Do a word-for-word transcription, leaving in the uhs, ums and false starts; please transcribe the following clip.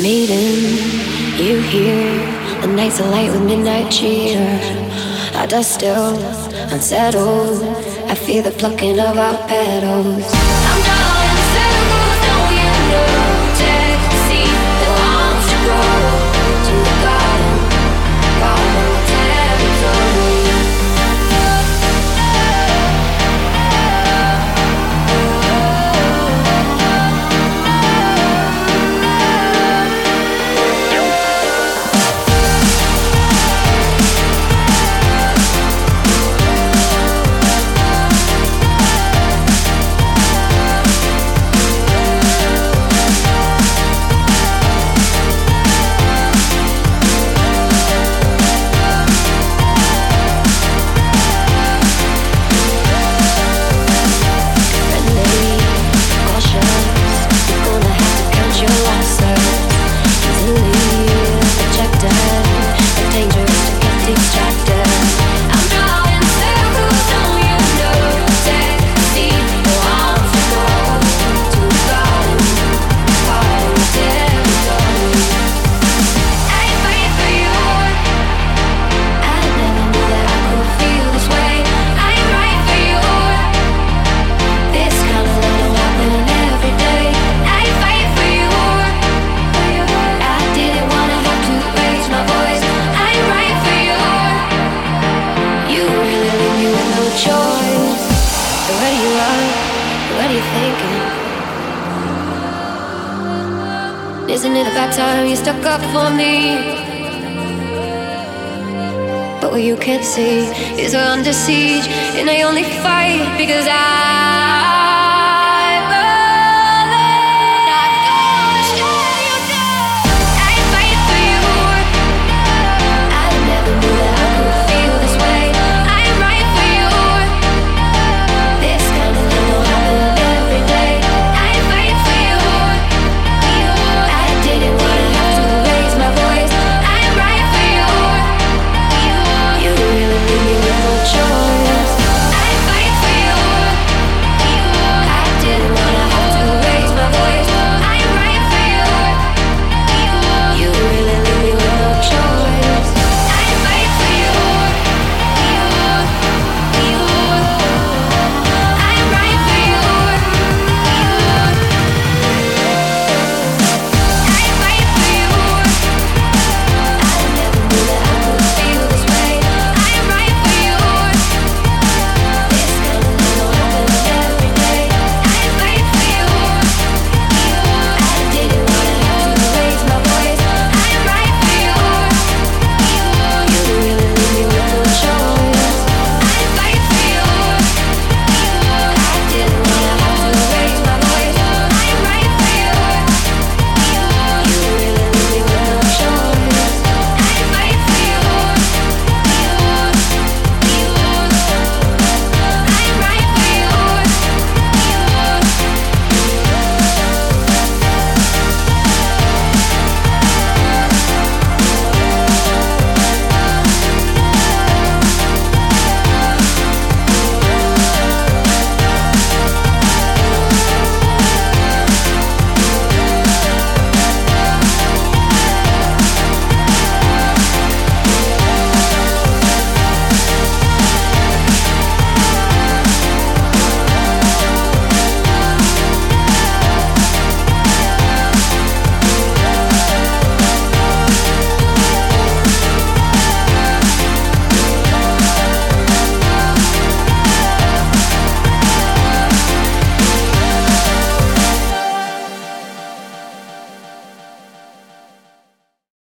Meeting you here, the nights are light with midnight cheer. Our dust still unsettled. I feel the plucking of our petals. I'm drawing circles, don't you know? Taxi, the arms to grow to the garden, garden territory. Isn't it about time you stuck up for me? But what you can't see is we're under siege, and I only fight because I